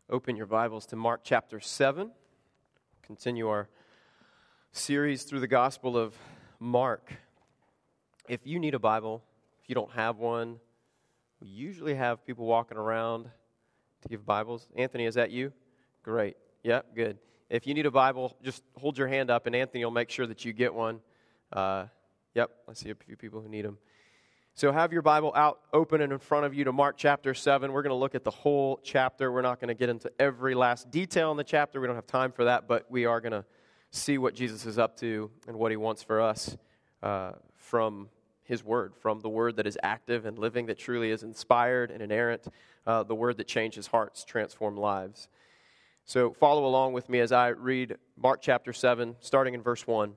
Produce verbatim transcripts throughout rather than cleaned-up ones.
Open your Bibles to Mark chapter seven. Continue our series through the Gospel of Mark. If you need a Bible, if you don't have one, we usually have people walking around to give Bibles. Anthony, is that you? Great. Yep, good. If you need a Bible, just hold your hand up and Anthony will make sure that you get one. Uh, yep, I see a few people who need them. So have your Bible out, open and in front of you to Mark chapter seven. We're going to look at the whole chapter. We're not going to get into every last detail in the chapter. We don't have time for that, but we are going to see what Jesus is up to and what he wants for us uh, from his word, from the word that is active and living, that truly is inspired and inerrant, uh, the word that changes hearts, transforms lives. So follow along with me as I read Mark chapter seven, starting in verse one.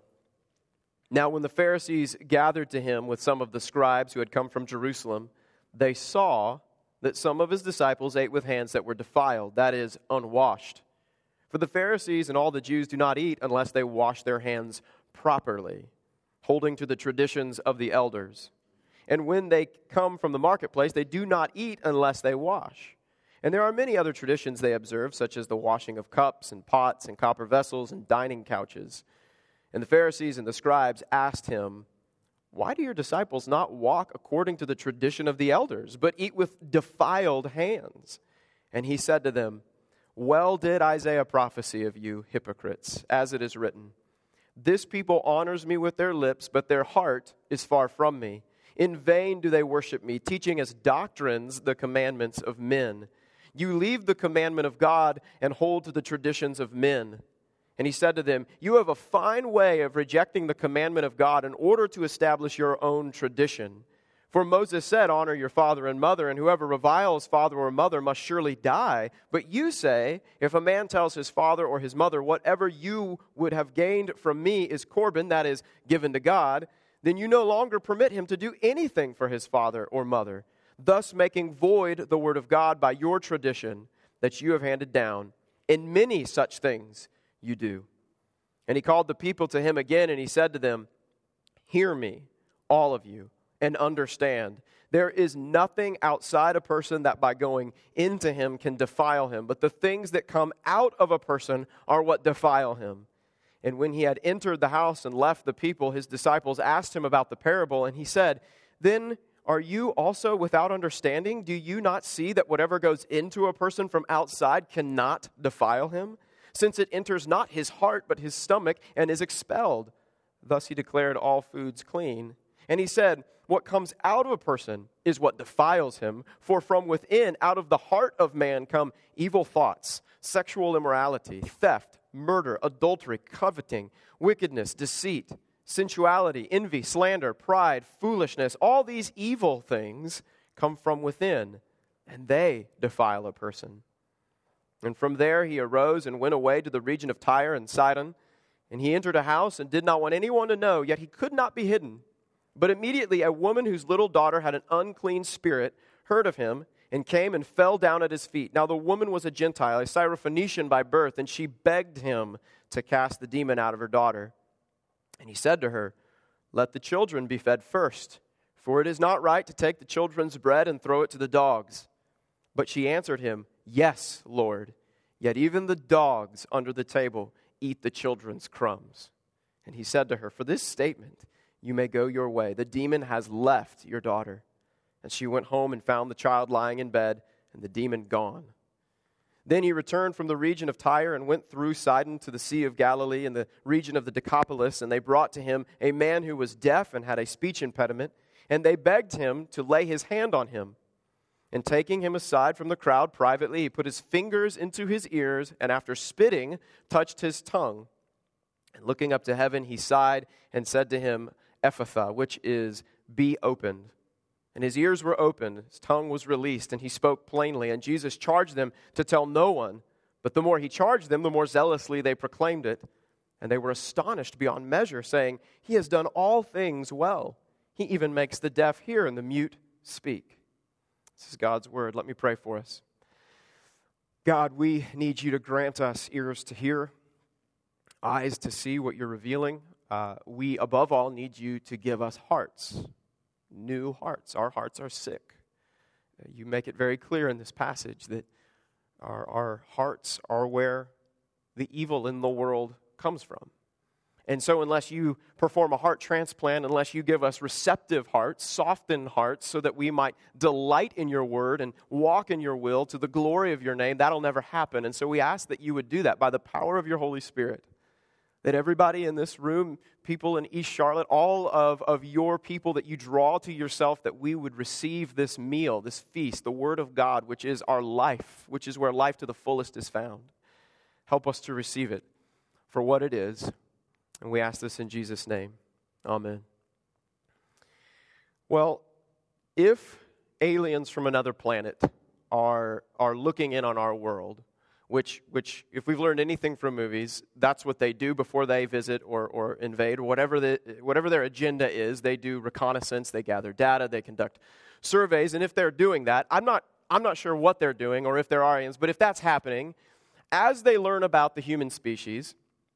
Now, when the Pharisees gathered to him with some of the scribes who had come from Jerusalem, they saw that some of his disciples ate with hands that were defiled, that is, unwashed. For the Pharisees and all the Jews do not eat unless they wash their hands properly, holding to the traditions of the elders. And when they come from the marketplace, they do not eat unless they wash. And there are many other traditions they observe, such as the washing of cups and pots and copper vessels and dining couches. And the Pharisees and the scribes asked him, "Why do your disciples not walk according to the tradition of the elders, but eat with defiled hands?" And he said to them, "Well did Isaiah prophesy of you, hypocrites, as it is written, 'This people honors me with their lips, but their heart is far from me. In vain do they worship me, teaching as doctrines the commandments of men. You leave the commandment of God and hold to the traditions of men.' And he said to them, 'You have a fine way of rejecting the commandment of God in order to establish your own tradition. For Moses said, honor your father and mother, and whoever reviles father or mother must surely die. But you say, if a man tells his father or his mother, whatever you would have gained from me is Corban, that is, given to God, then you no longer permit him to do anything for his father or mother, thus making void the word of God by your tradition that you have handed down. In many such things you do.' And he called the people to him again, and he said to them, 'Hear me, all of you, and understand. There is nothing outside a person that by going into him can defile him, but the things that come out of a person are what defile him.' And when he had entered the house and left the people, his disciples asked him about the parable, and he said, 'Then are you also without understanding? Do you not see that whatever goes into a person from outside cannot defile him, since it enters not his heart, but his stomach, and is expelled?' Thus he declared all foods clean. And he said, 'What comes out of a person is what defiles him. For from within, out of the heart of man, come evil thoughts, sexual immorality, theft, murder, adultery, coveting, wickedness, deceit, sensuality, envy, slander, pride, foolishness. All these evil things come from within, and they defile a person.' And from there he arose and went away to the region of Tyre and Sidon. And he entered a house and did not want anyone to know, yet he could not be hidden. But immediately a woman whose little daughter had an unclean spirit heard of him and came and fell down at his feet. Now the woman was a Gentile, a Syrophoenician by birth, and she begged him to cast the demon out of her daughter. And he said to her, 'Let the children be fed first, for it is not right to take the children's bread and throw it to the dogs.' But she answered him, 'Yes, Lord, yet even the dogs under the table eat the children's crumbs.' And he said to her, 'For this statement you may go your way. The demon has left your daughter.' And she went home and found the child lying in bed, and the demon gone. Then he returned from the region of Tyre and went through Sidon to the Sea of Galilee in the region of the Decapolis. And they brought to him a man who was deaf and had a speech impediment, and they begged him to lay his hand on him. And taking him aside from the crowd privately, he put his fingers into his ears, and after spitting, touched his tongue. And looking up to heaven, he sighed and said to him, 'Ephphatha,' which is, 'Be opened.' And his ears were opened, his tongue was released, and he spoke plainly. And Jesus charged them to tell no one. But the more he charged them, the more zealously they proclaimed it. And they were astonished beyond measure, saying, 'He has done all things well. He even makes the deaf hear and the mute speak.'" This is God's word. Let me pray for us. God, we need you to grant us ears to hear, eyes to see what you're revealing. Uh, we, above all, need you to give us hearts, new hearts. Our hearts are sick. You make it very clear in this passage that Our, our hearts are where the evil in the world comes from. And so unless you perform a heart transplant, unless you give us receptive hearts, softened hearts, so that we might delight in your word and walk in your will to the glory of your name, that'll never happen. And so we ask that you would do that by the power of your Holy Spirit. That everybody in this room, people in East Charlotte, all of, of your people that you draw to yourself, that we would receive this meal, this feast, the Word of God, which is our life, which is where life to the fullest is found. Help us to receive it for what it is. And we ask this in Jesus' name. Amen. Well, if aliens from another planet are, are looking in on our world, which, which if we've learned anything from movies, that's what they do before they visit or, or invade, or whatever, the, whatever their agenda is. They do reconnaissance, they gather data, they conduct surveys, and if they're doing that, I'm not, I'm not sure what they're doing or if they're aliens, but if that's happening, as they learn about the human species,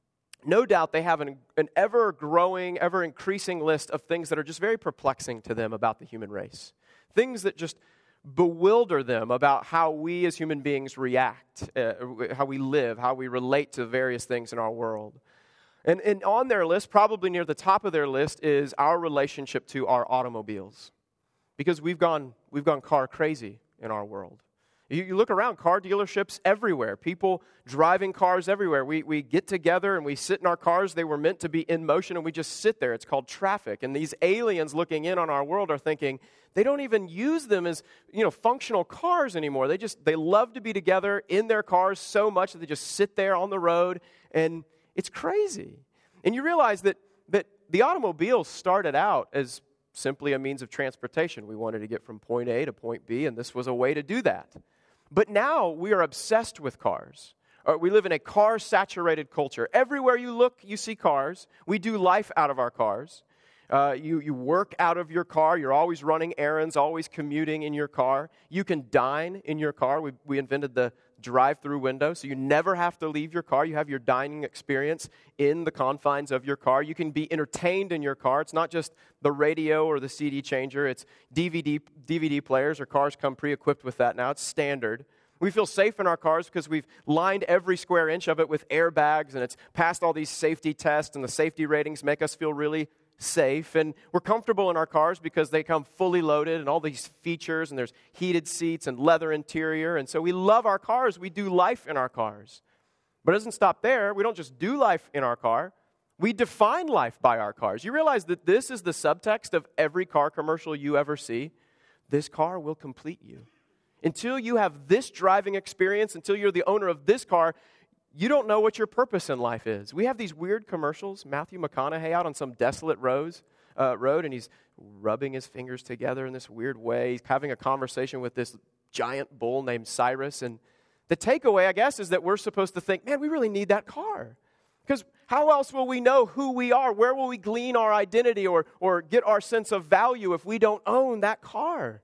no doubt they have an, an ever-growing, ever-increasing list of things that are just very perplexing to them about the human race. Things that just bewilder them about how we as human beings react, uh, how we live, how we relate to various things in our world. And, and on their list, probably near the top of their list, is our relationship to our automobiles. Because we've gone, we've gone car crazy in our world. You, you look around, car dealerships everywhere, people driving cars everywhere. We, we get together and we sit in our cars. They were meant to be in motion and we just sit there. It's called traffic. And these aliens looking in on our world are thinking, they don't even use them as, you know, functional cars anymore. They just, they love to be together in their cars so much that they just sit there on the road, and it's crazy. And you realize that, that the automobile started out as simply a means of transportation. We wanted to get from point A to point B, and this was a way to do that. But now we are obsessed with cars. Uh, we live in a car-saturated culture. Everywhere you look, you see cars. We do life out of our cars. Uh, you, you work out of your car. You're always running errands, always commuting in your car. You can dine in your car. We, we invented the drive-through window, so you never have to leave your car. You have your dining experience in the confines of your car. You can be entertained in your car. It's not just the radio or the C D changer. It's D V D, D V D players, or cars come pre-equipped with that now. It's standard. We feel safe in our cars because we've lined every square inch of it with airbags, and it's passed all these safety tests, and the safety ratings make us feel really safe. And we're comfortable in our cars because they come fully loaded and all these features, and there's heated seats and leather interior. And so we love our cars. We do life in our cars. But it doesn't stop there. We don't just do life in our car. We define life by our cars. You realize that this is the subtext of every car commercial you ever see? This car will complete you. Until you have this driving experience, until you're the owner of this car, you don't know what your purpose in life is. We have these weird commercials. Matthew McConaughey out on some desolate roads, uh, road, and he's rubbing his fingers together in this weird way. He's having a conversation with this giant bull named Cyrus. And the takeaway, I guess, is that we're supposed to think, man, we really need that car. Because how else will we know who we are? Where will we glean our identity or, or get our sense of value if we don't own that car?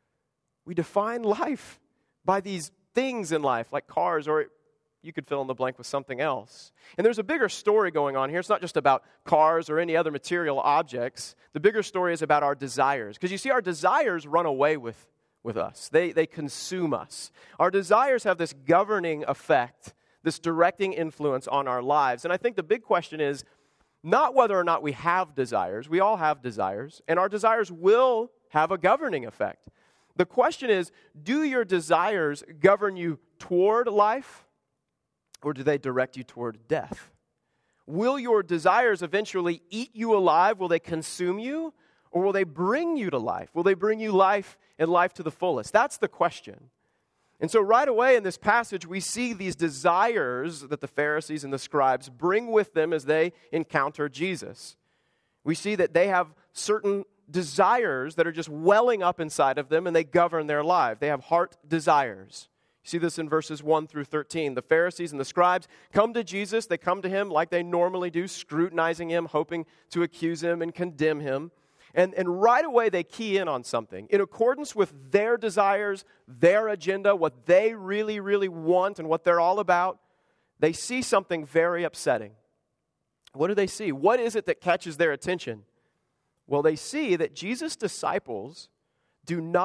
We define life by these things in life, like cars, or you could fill in the blank with something else. And there's a bigger story going on here. It's not just about cars or any other material objects. The bigger story is about our desires. Because you see, our desires run away with, with us. They, they consume us. Our desires have this governing effect, this directing influence on our lives. And I think the big question is not whether or not we have desires. We all have desires. And our desires will have a governing effect. The question is, do your desires govern you toward life? Or do they direct you toward death? Will your desires eventually eat you alive? Will they consume you? Or will they bring you to life? Will they bring you life and life to the fullest? That's the question. And so right away in this passage, we see these desires that the Pharisees and the scribes bring with them as they encounter Jesus. We see that they have certain desires that are just welling up inside of them, and they govern their life. They have heart desires. You see this in verses one through thirteen. The Pharisees and the scribes come to Jesus. They come to him like they normally do, scrutinizing him, hoping to accuse him and condemn him. And, and right away they key in on something. In accordance with their desires, their agenda, what they really, really want and what they're all about, they see something very upsetting. What do they see? What is it that catches their attention? Well, they see that Jesus' disciples do not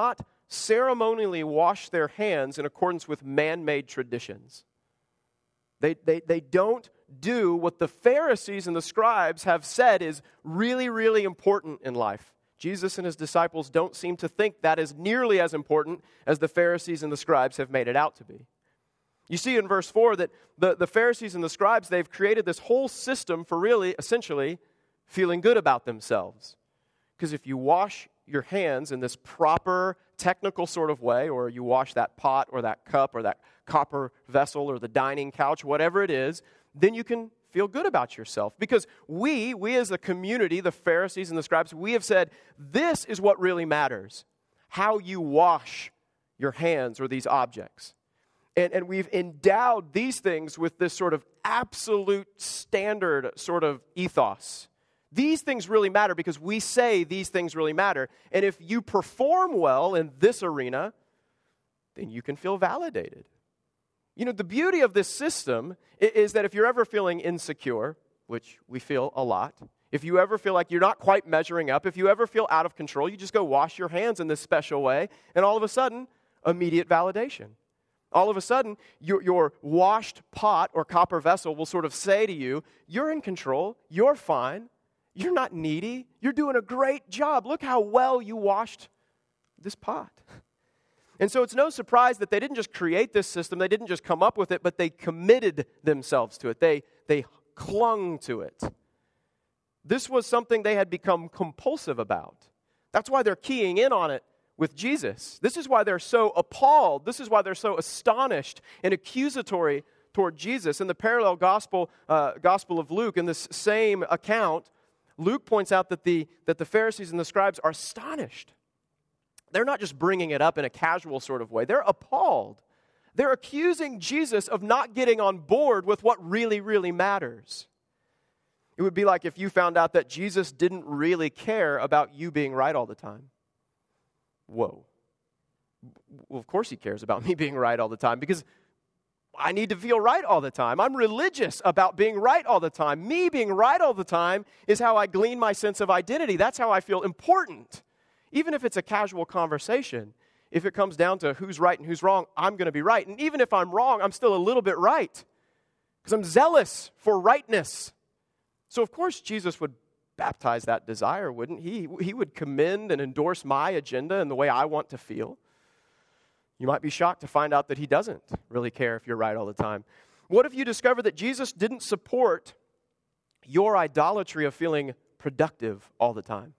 ceremonially wash their hands in accordance with man-made traditions. They, they, they don't do what the Pharisees and the scribes have said is really, really important in life. Jesus and his disciples don't seem to think that is nearly as important as the Pharisees and the scribes have made it out to be. You see in verse four that the, the Pharisees and the scribes, they've created this whole system for really, essentially, feeling good about themselves. Because if you wash your hands in this proper, technical sort of way, or you wash that pot or that cup or that copper vessel or the dining couch, whatever it is, then you can feel good about yourself. Because we, we as a community, the Pharisees and the scribes, we have said, this is what really matters. How you wash your hands or these objects. And, and we've endowed these things with this sort of absolute standard sort of ethos. These things really matter because we say these things really matter. And if you perform well in this arena, then you can feel validated. You know, the beauty of this system is that if you're ever feeling insecure, which we feel a lot, if you ever feel like you're not quite measuring up, if you ever feel out of control, you just go wash your hands in this special way, and all of a sudden, immediate validation. All of a sudden, your, your washed pot or copper vessel will sort of say to you, you're in control, you're fine, you're not needy, you're doing a great job. Look how well you washed this pot. And so it's no surprise that they didn't just create this system, they didn't just come up with it, but they committed themselves to it. They, they clung to it. This was something they had become compulsive about. That's why they're keying in on it with Jesus. This is why they're so appalled. This is why they're so astonished and accusatory toward Jesus. In the parallel gospel, uh, Gospel of Luke, in this same account, Luke points out that the, that the Pharisees and the scribes are astonished. They're not just bringing it up in a casual sort of way. They're appalled. They're accusing Jesus of not getting on board with what really, really matters. It would be like if you found out that Jesus didn't really care about you being right all the time. Whoa. Well, of course he cares about me being right all the time because I need to feel right all the time. I'm religious about being right all the time. Me being right all the time is how I glean my sense of identity. That's how I feel important. Even if it's a casual conversation, if it comes down to who's right and who's wrong, I'm going to be right. And even if I'm wrong, I'm still a little bit right because I'm zealous for rightness. So of course Jesus would baptize that desire, wouldn't he? He would commend and endorse my agenda and the way I want to feel. You might be shocked to find out that he doesn't really care if you're right all the time. What if you discover that Jesus didn't support your idolatry of feeling productive all the time?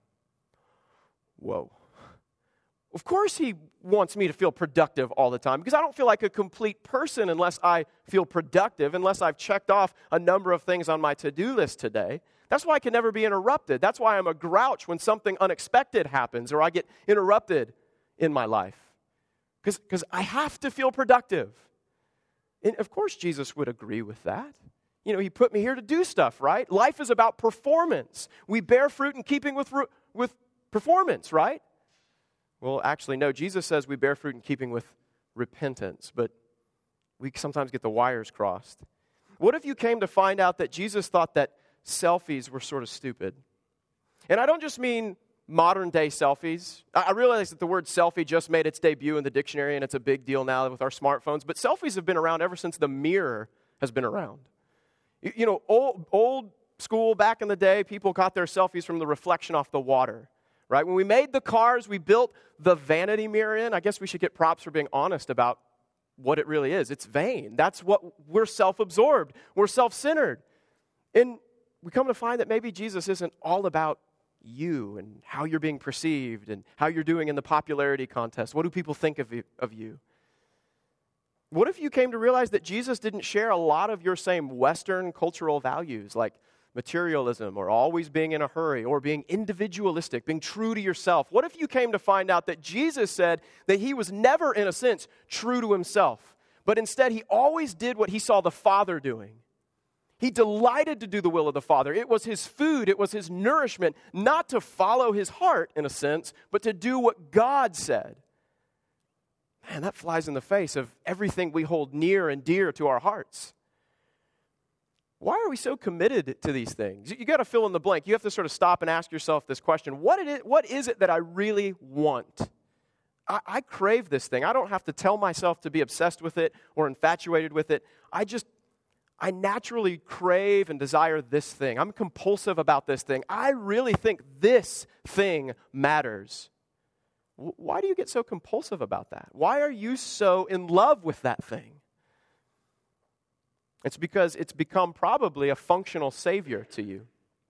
Whoa. Of course he wants me to feel productive all the time because I don't feel like a complete person unless I feel productive, unless I've checked off a number of things on my to-do list today. That's why I can never be interrupted. That's why I'm a grouch when something unexpected happens or I get interrupted in my life. Because I have to feel productive. And of course Jesus would agree with that. You know, he put me here to do stuff, right? Life is about performance. We bear fruit in keeping with, with performance, right? Well, actually, no. Jesus says we bear fruit in keeping with repentance, but we sometimes get the wires crossed. What if you came to find out that Jesus thought that selfies were sort of stupid? And I don't just mean modern-day selfies. I realize that the word selfie just made its debut in the dictionary, and it's a big deal now with our smartphones, but selfies have been around ever since the mirror has been around. You, you know, old, old school, back in the day, people got their selfies from the reflection off the water, right? When we made the cars, we built the vanity mirror in. I guess we should get props for being honest about what it really is. It's vain. That's what we're self-absorbed. We're self-centered. And we come to find that maybe Jesus isn't all about you and how you're being perceived and how you're doing in the popularity contest. What do people think of you, of you? What if you came to realize that Jesus didn't share a lot of your same Western cultural values like materialism or always being in a hurry or being individualistic, being true to yourself? What if you came to find out that Jesus said that he was never, in a sense, true to himself, but instead he always did what he saw the Father doing? He delighted to do the will of the Father. It was his food. It was his nourishment, not to follow his heart, in a sense, but to do what God said. Man, that flies in the face of everything we hold near and dear to our hearts. Why are we so committed to these things? You got to fill in the blank. You have to sort of stop and ask yourself this question. What, it is, what is it that I really want? I, I crave this thing. I don't have to tell myself to be obsessed with it or infatuated with it. I just, I naturally crave and desire this thing. I'm compulsive about this thing. I really think this thing matters. W- why do you get so compulsive about that? Why are you so in love with that thing? It's because it's become probably a functional savior to you.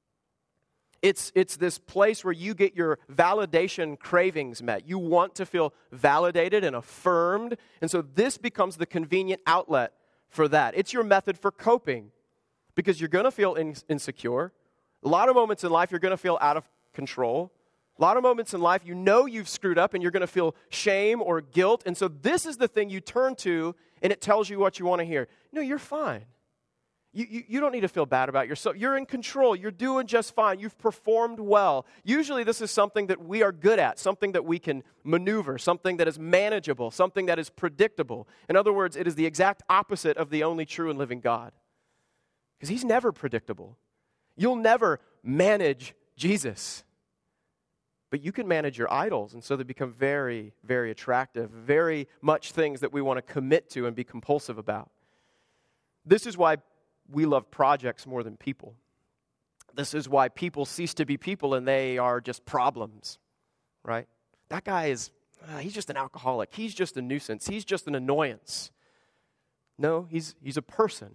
It's, it's this place where you get your validation cravings met. You want to feel validated and affirmed, and so this becomes the convenient outlet for that. It's your method for coping because you're going to feel in, insecure. A lot of moments in life you're going to feel out of control. A lot of moments in life you know you've screwed up and you're going to feel shame or guilt, and so this is the thing you turn to and it tells you what you want to hear. No, you're fine. You, you, you don't need to feel bad about yourself. You're in control. You're doing just fine. You've performed well. Usually this is something that we are good at, something that we can maneuver, something that is manageable, something that is predictable. In other words, it is the exact opposite of the only true and living God. Because he's never predictable. You'll never manage Jesus. But you can manage your idols, and so they become very, very attractive, very much things that we want to commit to and be compulsive about. This is why we love projects more than people. This is why people cease to be people and they are just problems, right? That guy is, uh, he's just an alcoholic. He's just a nuisance. He's just an annoyance. No, he's he's a person.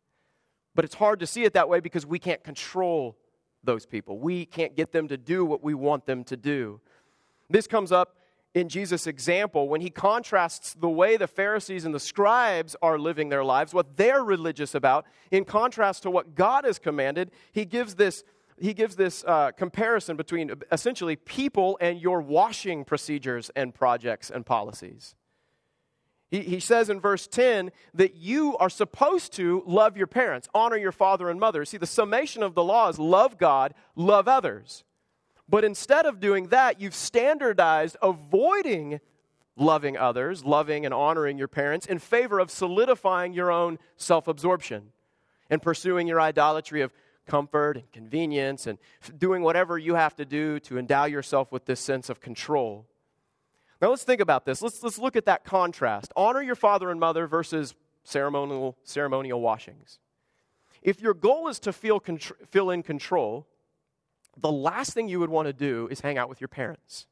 But it's hard to see it that way because we can't control those people. We can't get them to do what we want them to do. This comes up in Jesus' example when he contrasts the way the Pharisees and the scribes are living their lives, what they're religious about, in contrast to what God has commanded. He gives this, he gives this uh, comparison between essentially people and your washing procedures and projects and policies. He, he says in verse ten that you are supposed to love your parents, honor your father and mother. See, the summation of the law is love God, love others. But instead of doing that, you've standardized avoiding loving others, loving and honoring your parents in favor of solidifying your own self-absorption and pursuing your idolatry of comfort and convenience and doing whatever you have to do to endow yourself with this sense of control. Now let's think about this. Let's, let's look at that contrast. Honor your father and mother versus ceremonial, ceremonial washings. If your goal is to feel, contr- feel in control, the last thing you would want to do is hang out with your parents.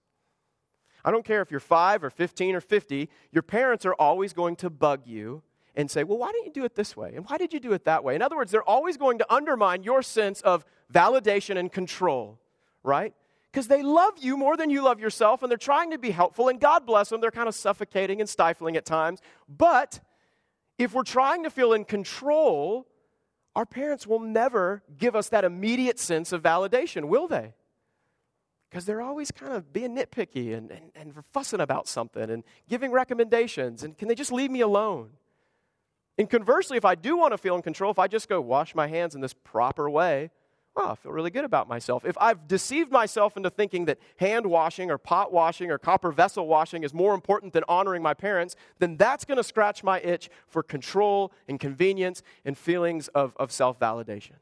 I don't care if you're five or fifteen or fifty, your parents are always going to bug you and say, well, why didn't you do it this way? And why did you do it that way? In other words, they're always going to undermine your sense of validation and control, right? Because they love you more than you love yourself, and they're trying to be helpful, and God bless them, they're kind of suffocating and stifling at times. But if we're trying to feel in control, our parents will never give us that immediate sense of validation, will they? Because they're always kind of being nitpicky and, and, and fussing about something and giving recommendations. And can they just leave me alone? And conversely, if I do want to feel in control, if I just go wash my hands in this proper way, oh, I feel really good about myself. If I've deceived myself into thinking that hand washing or pot washing or copper vessel washing is more important than honoring my parents, then that's going to scratch my itch for control and convenience and feelings of, of self-validation.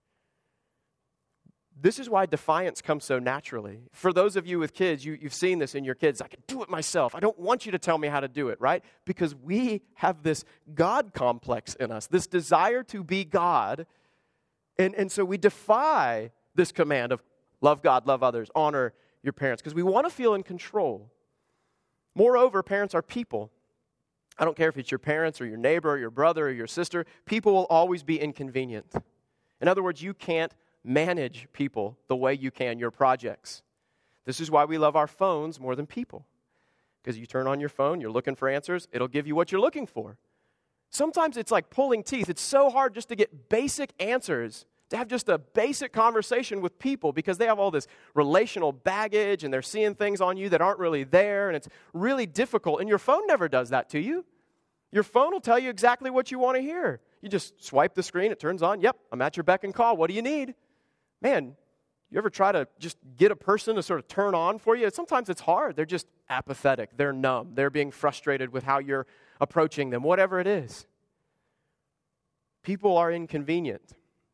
This is why defiance comes so naturally. For those of you with kids, you, you've seen this in your kids. I can do it myself. I don't want you to tell me how to do it, right? Because we have this God complex in us, this desire to be God. And, and so we defy this command of love God, love others, honor your parents, because we want to feel in control. Moreover, parents are people. I don't care if it's your parents or your neighbor or your brother or your sister. People will always be inconvenient. In other words, you can't manage people the way you can your projects. This is why we love our phones more than people. Because you turn on your phone, you're looking for answers, it'll give you what you're looking for. Sometimes it's like pulling teeth. It's so hard just to get basic answers, to have just a basic conversation with people because they have all this relational baggage and they're seeing things on you that aren't really there, and it's really difficult. And your phone never does that to you. Your phone will tell you exactly what you want to hear. You just swipe the screen, it turns on. Yep, I'm at your beck and call. What do you need? Man, you ever try to just get a person to sort of turn on for you? Sometimes it's hard. They're just apathetic. They're numb. They're being frustrated with how you're approaching them, whatever it is. People are inconvenient.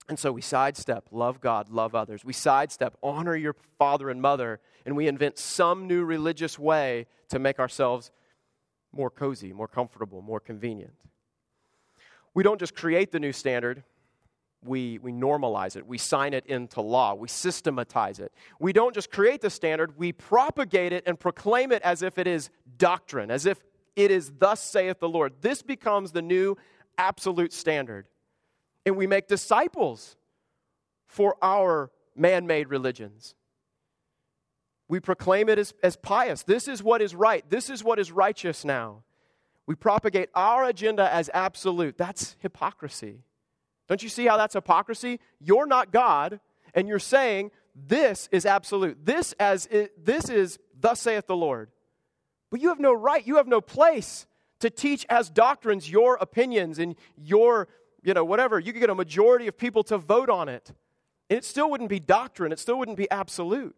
And so we sidestep, love God, love others. We sidestep, honor your father and mother, and we invent some new religious way to make ourselves more cozy, more comfortable, more convenient. We don't just create the new standard, we, we normalize it. We sign it into law. We systematize it. We don't just create the standard, we propagate it and proclaim it as if it is doctrine, as if it is thus saith the Lord. This becomes the new absolute standard. And we make disciples for our man-made religions. We proclaim it as, as pious. This is what is right. This is what is righteous now. We propagate our agenda as absolute. That's hypocrisy. Don't you see how that's hypocrisy? You're not God, and you're saying this is absolute. This as it, this is thus saith the Lord. But you have no right, you have no place to teach as doctrines your opinions and your, you know, whatever. You could get a majority of people to vote on it. And it still wouldn't be doctrine. It still wouldn't be absolute.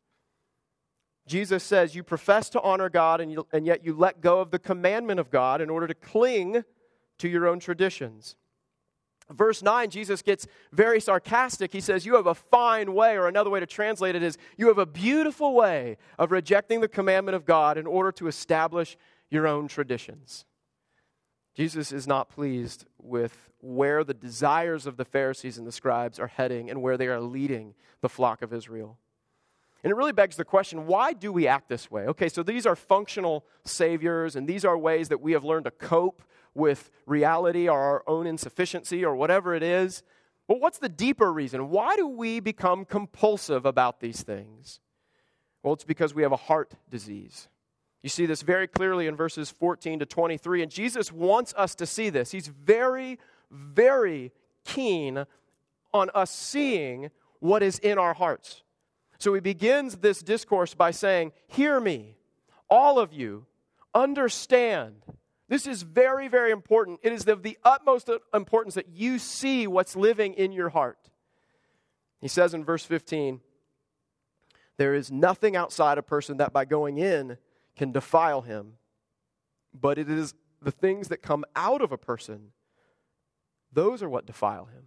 Jesus says you profess to honor God and, you, and yet you let go of the commandment of God in order to cling to your own traditions. Verse nine, Jesus gets very sarcastic. He says, you have a fine way, or another way to translate it is, you have a beautiful way of rejecting the commandment of God in order to establish your own traditions. Jesus is not pleased with where the desires of the Pharisees and the scribes are heading and where they are leading the flock of Israel. And it really begs the question, why do we act this way? Okay, so these are functional saviors, and these are ways that we have learned to cope with reality or our own insufficiency or whatever it is. But what's the deeper reason? Why do we become compulsive about these things? Well, it's because we have a heart disease. You see this very clearly in verses fourteen to twenty-three, and Jesus wants us to see this. He's very, very keen on us seeing what is in our hearts. So he begins this discourse by saying, hear me, all of you, understand. This is very, very important. It is of the utmost importance that you see what's living in your heart. He says in verse fifteen, there is nothing outside a person that by going in can defile him, but it is the things that come out of a person, those are what defile him.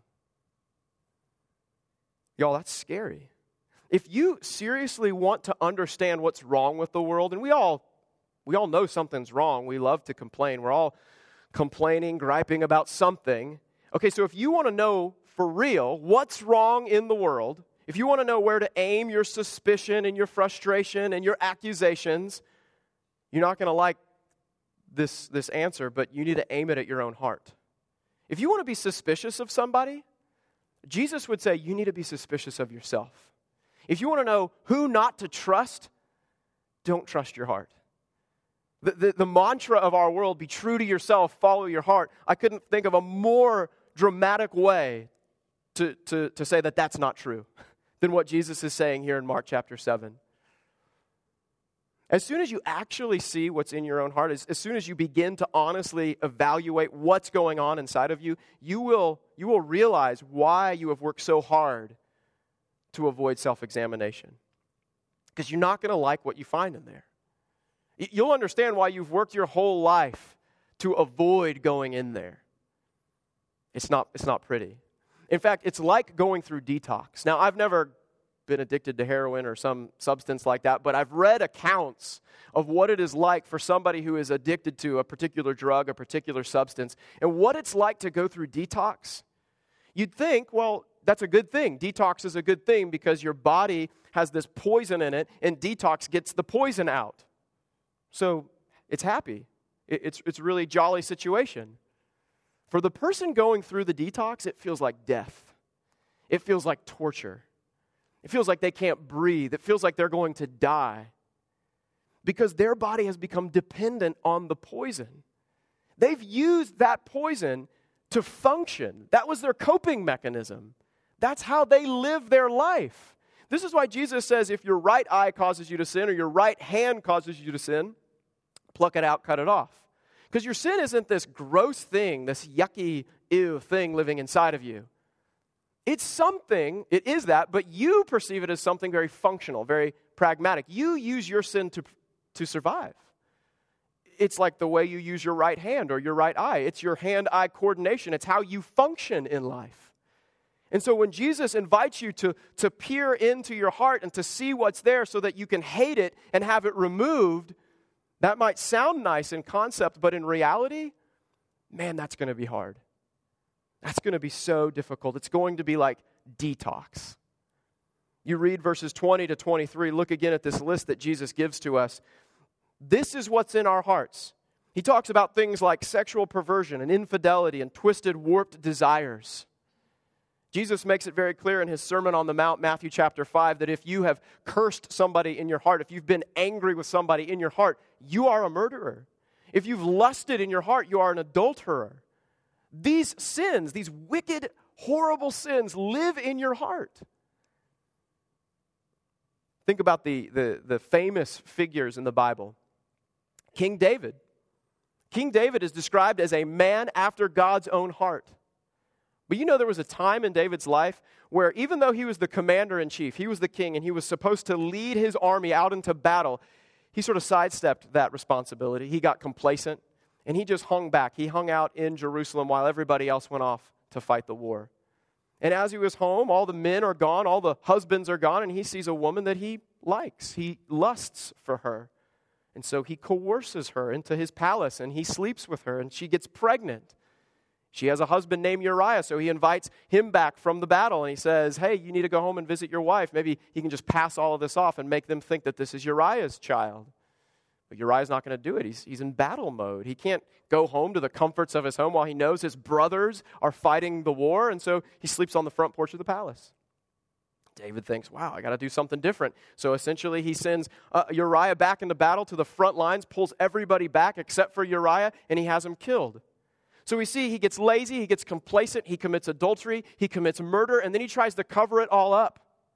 Y'all, that's scary. If you seriously want to understand what's wrong with the world, and we all we all know something's wrong. We love to complain. We're all complaining, griping about something. Okay, so if you want to know for real what's wrong in the world, if you want to know where to aim your suspicion and your frustration and your accusations, you're not going to like this, this answer, but you need to aim it at your own heart. If you want to be suspicious of somebody, Jesus would say you need to be suspicious of yourself. If you want to know who not to trust, don't trust your heart. The, the, the mantra of our world, be true to yourself, follow your heart. I couldn't think of a more dramatic way to, to, to say that that's not true than what Jesus is saying here in Mark chapter seven. As soon as you actually see what's in your own heart, as, as soon as you begin to honestly evaluate what's going on inside of you, you will, you will realize why you have worked so hard to avoid self-examination. Because you're not going to like what you find in there. You'll understand why you've worked your whole life to avoid going in there. It's not, it's not pretty. In fact, it's like going through detox. Now, I've never been addicted to heroin or some substance like that, but I've read accounts of what it is like for somebody who is addicted to a particular drug, a particular substance, and what it's like to go through detox. You'd think, well, that's a good thing. Detox is a good thing because your body has this poison in it, and detox gets the poison out. So it's happy. It's, it's a really jolly situation. For the person going through the detox, it feels like death. It feels like torture. It feels like they can't breathe. It feels like they're going to die because their body has become dependent on the poison. They've used that poison to function. That was their coping mechanism. That's how they live their life. This is why Jesus says if your right eye causes you to sin or your right hand causes you to sin, pluck it out, cut it off. Because your sin isn't this gross thing, this yucky, ew thing living inside of you. It's something, it is that, but you perceive it as something very functional, very pragmatic. You use your sin to, to survive. It's like the way you use your right hand or your right eye. It's your hand-eye coordination. It's how you function in life. And so when Jesus invites you to, to peer into your heart and to see what's there so that you can hate it and have it removed, that might sound nice in concept, but in reality, man, that's going to be hard. That's going to be so difficult. It's going to be like detox. You read verses twenty to twenty-three, look again at this list that Jesus gives to us. This is what's in our hearts. He talks about things like sexual perversion and infidelity and twisted, warped desires. Jesus makes it very clear in his Sermon on the Mount, Matthew chapter five, that if you have cursed somebody in your heart, if you've been angry with somebody in your heart, you are a murderer. If you've lusted in your heart, you are an adulterer. These sins, these wicked, horrible sins live in your heart. Think about the, the, the famous figures in the Bible. King David. King David is described as a man after God's own heart. But you know there was a time in David's life where even though he was the commander-in-chief, he was the king, and he was supposed to lead his army out into battle, he sort of sidestepped that responsibility. He got complacent, and he just hung back. He hung out in Jerusalem while everybody else went off to fight the war. And as he was home, all the men are gone, all the husbands are gone, and he sees a woman that he likes. He lusts for her. And so he coerces her into his palace, and he sleeps with her, and she gets pregnant. She has a husband named Uriah, so he invites him back from the battle, and he says, hey, you need to go home and visit your wife. Maybe he can just pass all of this off and make them think that this is Uriah's child. But Uriah's not going to do it. He's, he's in battle mode. He can't go home to the comforts of his home while he knows his brothers are fighting the war, and so he sleeps on the front porch of the palace. David thinks, wow, I got to do something different. So essentially he sends uh, Uriah back into battle to the front lines, pulls everybody back except for Uriah, and he has him killed. So we see he gets lazy, he gets complacent, he commits adultery, he commits murder, and then he tries to cover it all up.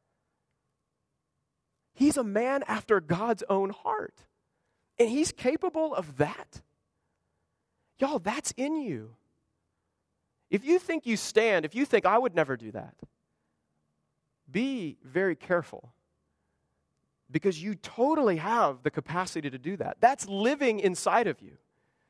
He's a man after God's own heart. And he's capable of that. Y'all, that's in you. If you think you stand, if you think, I would never do that, be very careful. Because you totally have the capacity to do that. That's living inside of you.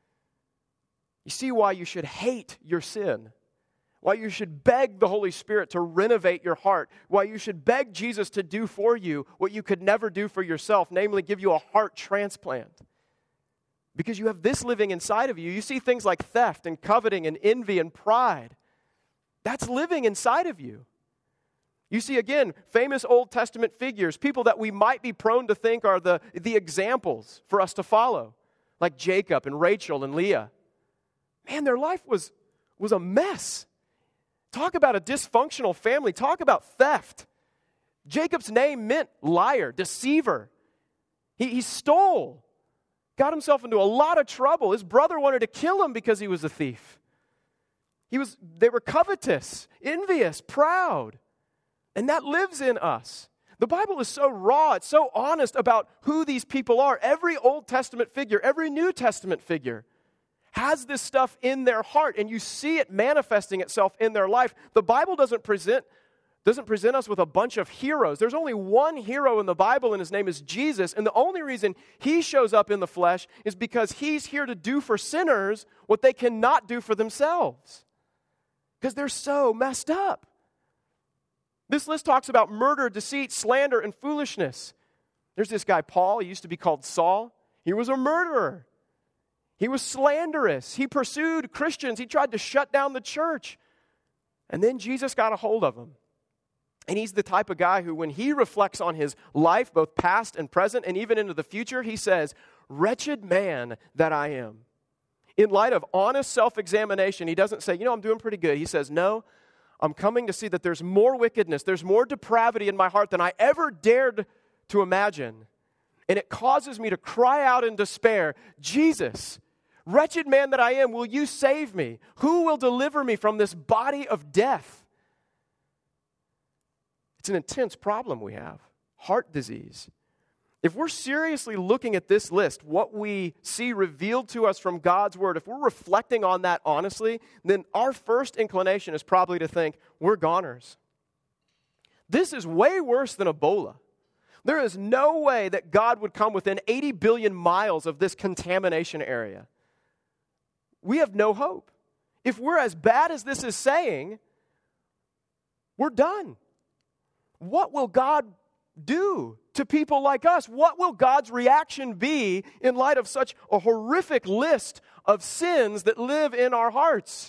You see why you should hate your sin, why you should beg the Holy Spirit to renovate your heart, why you should beg Jesus to do for you what you could never do for yourself, namely give you a heart transplant. Because you have this living inside of you. You see things like theft and coveting and envy and pride. That's living inside of you. You see, again, famous Old Testament figures, people that we might be prone to think are the, the examples for us to follow, like Jacob and Rachel and Leah. Man, their life was, was a mess. Talk about a dysfunctional family. Talk about theft. Jacob's name meant liar, deceiver. He, he stole. Got himself into a lot of trouble. His brother wanted to kill him because he was a thief. He was, they were covetous, envious, proud. And that lives in us. The Bible is so raw, it's so honest about who these people are. Every Old Testament figure, every New Testament figure has this stuff in their heart, and you see it manifesting itself in their life. The Bible doesn't present, doesn't present us with a bunch of heroes. There's only one hero in the Bible, and his name is Jesus, and the only reason he shows up in the flesh is because he's here to do for sinners what they cannot do for themselves, because they're so messed up. This list talks about murder, deceit, slander, and foolishness. There's this guy, Paul. He used to be called Saul. He was a murderer. He was slanderous. He pursued Christians. He tried to shut down the church. And then Jesus got a hold of him. And he's the type of guy who, when he reflects on his life, both past and present, and even into the future, he says, wretched man that I am. In light of honest self-examination, he doesn't say, you know, I'm doing pretty good. He says, no, I'm coming to see that there's more wickedness, there's more depravity in my heart than I ever dared to imagine. And it causes me to cry out in despair, Jesus, wretched man that I am, will you save me? Who will deliver me from this body of death? It's an intense problem we have, heart disease. If we're seriously looking at this list, what we see revealed to us from God's Word, if we're reflecting on that honestly, then our first inclination is probably to think, we're goners. This is way worse than Ebola. There is no way that God would come within eighty billion miles of this contamination area. We have no hope. If we're as bad as this is saying, we're done. What will God do to people like us? What will God's reaction be in light of such a horrific list of sins that live in our hearts?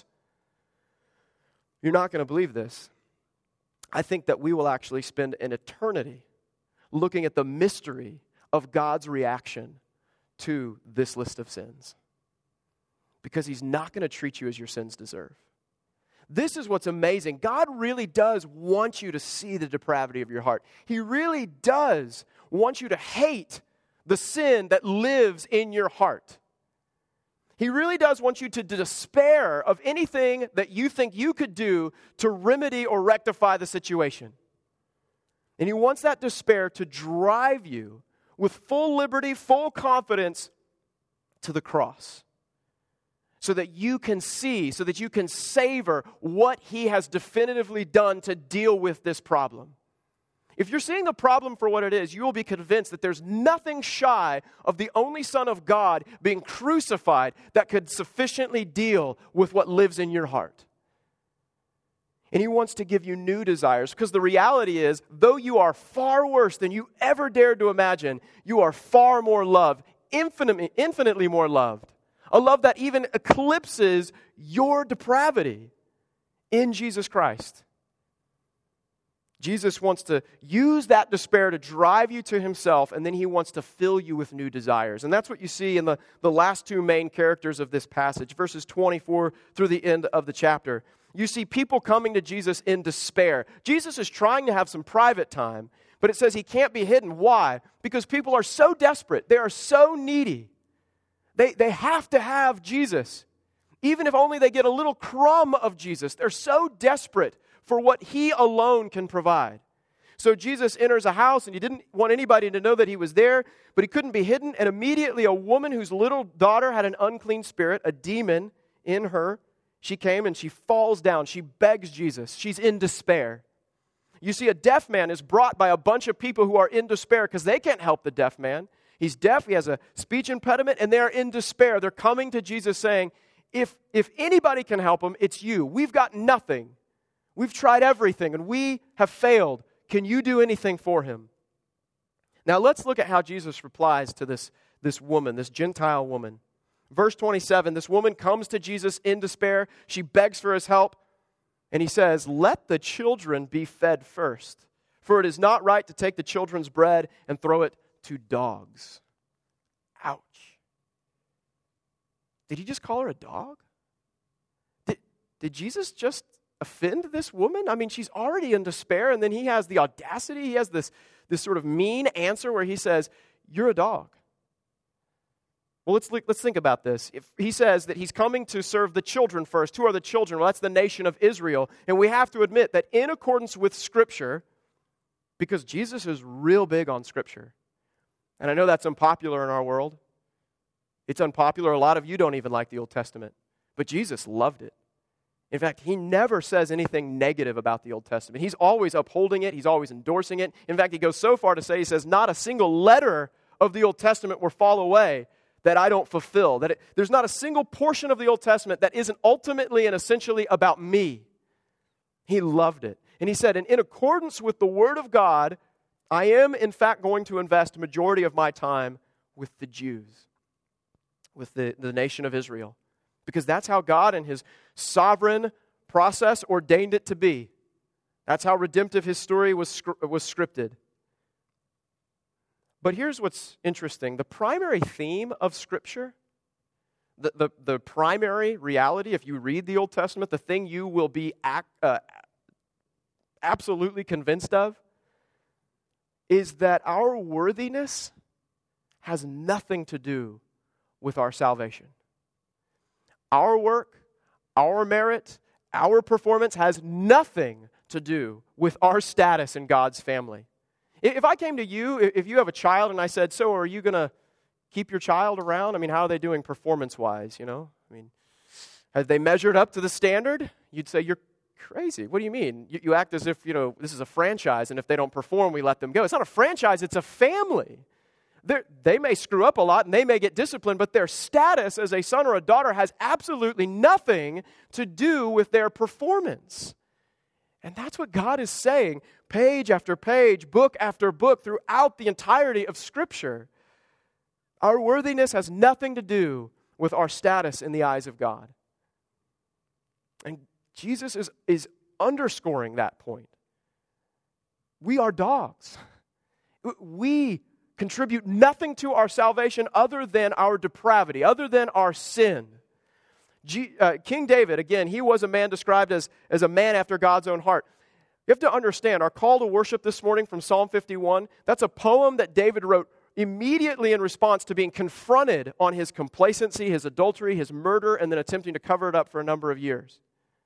You're not going to believe this. I think that we will actually spend an eternity looking at the mystery of God's reaction to this list of sins. Because He's not going to treat you as your sins deserve. This is what's amazing. God really does want you to see the depravity of your heart. He really does want you to hate the sin that lives in your heart. He really does want you to despair of anything that you think you could do to remedy or rectify the situation. And He wants that despair to drive you with full liberty, full confidence to the cross. So that you can see, so that you can savor what He has definitively done to deal with this problem. If you're seeing the problem for what it is, you will be convinced that there's nothing shy of the only Son of God being crucified that could sufficiently deal with what lives in your heart. And He wants to give you new desires, because the reality is, though you are far worse than you ever dared to imagine, you are far more loved, infinitely, infinitely more loved. A love that even eclipses your depravity in Jesus Christ. Jesus wants to use that despair to drive you to Himself, and then He wants to fill you with new desires. And that's what you see in the, the last two main characters of this passage, verses twenty-four through the end of the chapter. You see people coming to Jesus in despair. Jesus is trying to have some private time, but it says He can't be hidden. Why? Because people are so desperate. They are so needy. They, they have to have Jesus. Even if only they get a little crumb of Jesus. They're so desperate for what He alone can provide. So Jesus enters a house, and He didn't want anybody to know that He was there, but He couldn't be hidden. And immediately a woman whose little daughter had an unclean spirit, a demon in her, she came and she falls down. She begs Jesus. She's in despair. You see, a deaf man is brought by a bunch of people who are in despair because they can't help the deaf man. He's deaf, he has a speech impediment, and they're in despair. They're coming to Jesus saying, if, if anybody can help him, it's you. We've got nothing. We've tried everything, and we have failed. Can you do anything for him? Now let's look at how Jesus replies to this, this woman, this Gentile woman. Verse twenty-seven, this woman comes to Jesus in despair. She begs for His help, and He says, let the children be fed first, for it is not right to take the children's bread and throw it to dogs. Ouch. Did He just call her a dog? Did, did Jesus just offend this woman? I mean, she's already in despair, and then He has the audacity, He has this, this sort of mean answer where He says, you're a dog. Well, let's, let's think about this. If He says that He's coming to serve the children first, who are the children? Well, that's the nation of Israel. And we have to admit that in accordance with Scripture, because Jesus is real big on Scripture, and I know that's unpopular in our world. It's unpopular. A lot of you don't even like the Old Testament. But Jesus loved it. In fact, He never says anything negative about the Old Testament. He's always upholding it. He's always endorsing it. In fact, He goes so far to say, He says, not a single letter of the Old Testament will fall away that I don't fulfill. That it, there's not a single portion of the Old Testament that isn't ultimately and essentially about me. He loved it. And He said, and in accordance with the Word of God, I am, in fact, going to invest a majority of my time with the Jews, with the, the nation of Israel. Because that's how God in His sovereign process ordained it to be. That's how redemptive His story was, was scripted. But here's what's interesting. The primary theme of Scripture, the, the, the primary reality, if you read the Old Testament, the thing you will be act, uh, absolutely convinced of, is that our worthiness has nothing to do with our salvation. Our work, our merit, our performance has nothing to do with our status in God's family. If I came to you, if you have a child and I said, so are you going to keep your child around? I mean, how are they doing performance-wise, you know? I mean, have they measured up to the standard? You'd say, you're crazy. What do you mean? You, you act as if, you know, this is a franchise, and if they don't perform, we let them go. It's not a franchise, it's a family. They're, they may screw up a lot, and they may get disciplined, but their status as a son or a daughter has absolutely nothing to do with their performance. And that's what God is saying page after page, book after book, throughout the entirety of Scripture. Our worthiness has nothing to do with our status in the eyes of God. And Jesus is, is underscoring that point. We are dogs. We contribute nothing to our salvation other than our depravity, other than our sin. G, uh, King David, again, he was a man described as, as a man after God's own heart. You have to understand, our call to worship this morning from Psalm fifty-one, that's a poem that David wrote immediately in response to being confronted on his complacency, his adultery, his murder, and then attempting to cover it up for a number of years.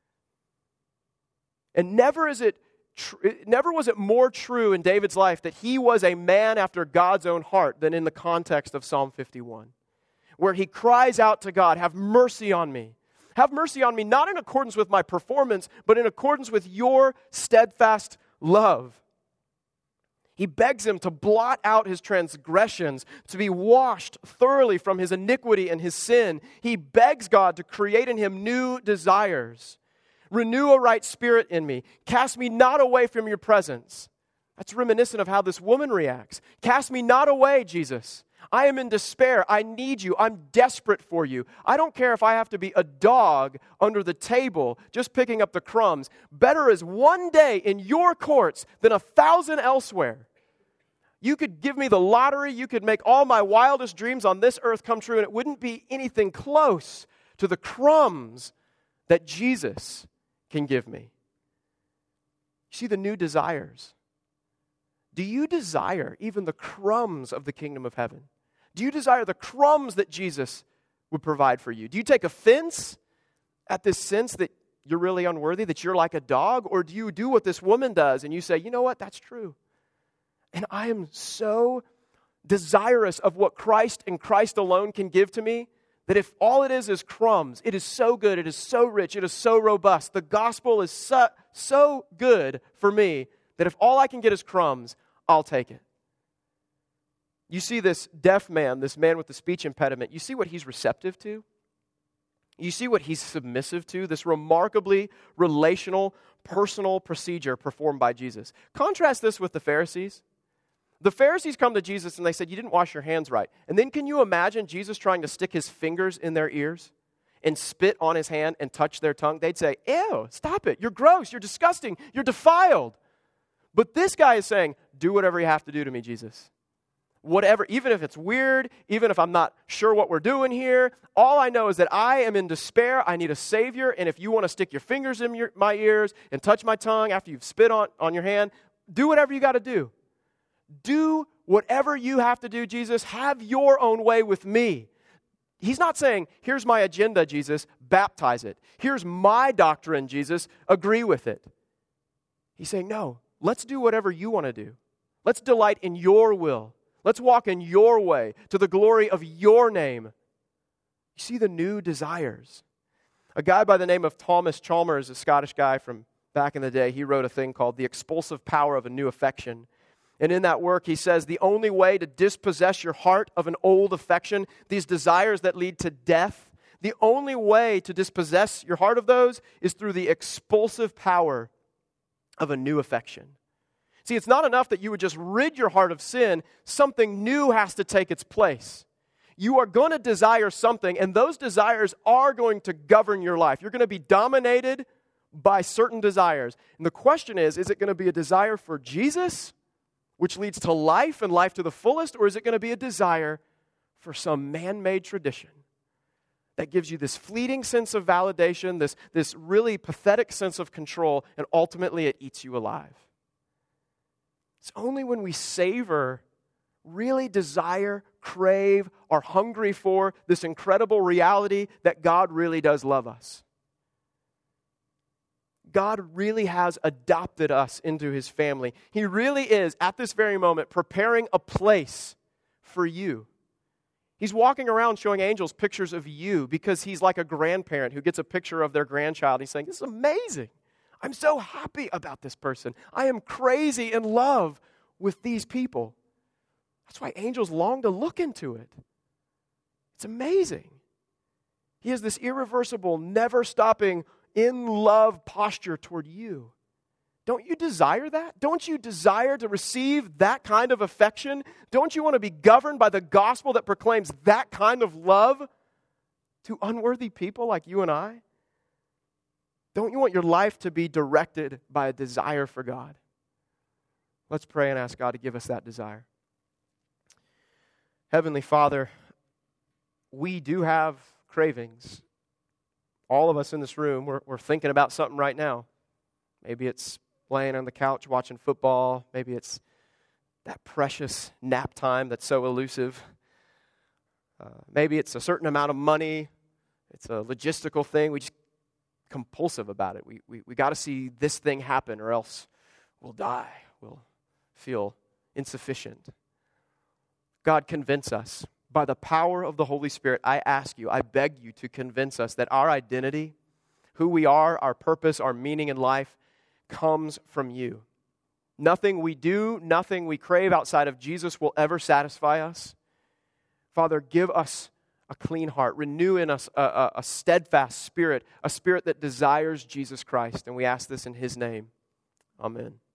And never is it tr- never was it more true in David's life that he was a man after God's own heart than in the context of Psalm fifty-one, where he cries out to God, "Have mercy on me. Have mercy on me, not in accordance with my performance, but in accordance with your steadfast love." He begs him to blot out his transgressions, to be washed thoroughly from his iniquity and his sin. He begs God to create in him new desires. Renew a right spirit in me. Cast me not away from your presence. That's reminiscent of how this woman reacts. Cast me not away, Jesus. I am in despair. I need you. I'm desperate for you. I don't care if I have to be a dog under the table just picking up the crumbs. Better is one day in your courts than a thousand elsewhere. You could give me the lottery. You could make all my wildest dreams on this earth come true, and it wouldn't be anything close to the crumbs that Jesus can give me. You see the new desires. Do you desire even the crumbs of the kingdom of heaven? Do you desire the crumbs that Jesus would provide for you? Do you take offense at this sense that you're really unworthy, that you're like a dog? Or do you do what this woman does and you say, you know what, that's true. And I am so desirous of what Christ and Christ alone can give to me that if all it is is crumbs, it is so good, it is so rich, it is so robust. The gospel is so, so good for me that if all I can get is crumbs, I'll take it. You see this deaf man, this man with the speech impediment, you see what he's receptive to? You see what he's submissive to? This remarkably relational, personal procedure performed by Jesus. Contrast this with the Pharisees. The Pharisees come to Jesus and they said, you didn't wash your hands right. And then can you imagine Jesus trying to stick his fingers in their ears and spit on his hand and touch their tongue? They'd say, ew, stop it. You're gross. You're disgusting. You're defiled. But this guy is saying, do whatever you have to do to me, Jesus. Whatever, even if it's weird, even if I'm not sure what we're doing here, all I know is that I am in despair. I need a Savior. And if you want to stick your fingers in your, my ears and touch my tongue after you've spit on, on your hand, do whatever you got to do. Do whatever you have to do, Jesus. Have your own way with me. He's not saying, here's my agenda, Jesus, baptize it. Here's my doctrine, Jesus, agree with it. He's saying, no, let's do whatever you want to do. Let's delight in your will. Let's walk in your way to the glory of your name. You see the new desires. A guy by the name of Thomas Chalmers, a Scottish guy from back in the day, he wrote a thing called The Expulsive Power of a New Affection. And in that work, he says, the only way to dispossess your heart of an old affection, these desires that lead to death, the only way to dispossess your heart of those is through the expulsive power of a new affection. See, it's not enough that you would just rid your heart of sin. Something new has to take its place. You are going to desire something, and those desires are going to govern your life. You're going to be dominated by certain desires. And the question is, is it going to be a desire for Jesus, which leads to life and life to the fullest, or is it going to be a desire for some man-made tradition that gives you this fleeting sense of validation, this, this really pathetic sense of control, and ultimately it eats you alive? It's only when we savor, really desire, crave, are hungry for this incredible reality that God really does love us. God really has adopted us into his family. He really is, at this very moment, preparing a place for you. He's walking around showing angels pictures of you because he's like a grandparent who gets a picture of their grandchild. He's saying, this is amazing. I'm so happy about this person. I am crazy in love with these people. That's why angels long to look into it. It's amazing. He has this irreversible, never-stopping, in love posture toward you. Don't you desire that? Don't you desire to receive that kind of affection? Don't you want to be governed by the gospel that proclaims that kind of love to unworthy people like you and I? Don't you want your life to be directed by a desire for God? Let's pray and ask God to give us that desire. Heavenly Father, we do have cravings. All of us in this room, we're, we're thinking about something right now. Maybe it's laying on the couch watching football. Maybe it's that precious nap time that's so elusive. Uh, maybe it's a certain amount of money. It's a logistical thing. We just compulsive about it. We we, we got to see this thing happen or else we'll die. We'll feel insufficient. God, convince us. By the power of the Holy Spirit, I ask you, I beg you to convince us that our identity, who we are, our purpose, our meaning in life, comes from you. Nothing we do, nothing we crave outside of Jesus will ever satisfy us. Father, give us a clean heart. Renew in us a, a, a steadfast spirit, a spirit that desires Jesus Christ. And we ask this in His name. Amen.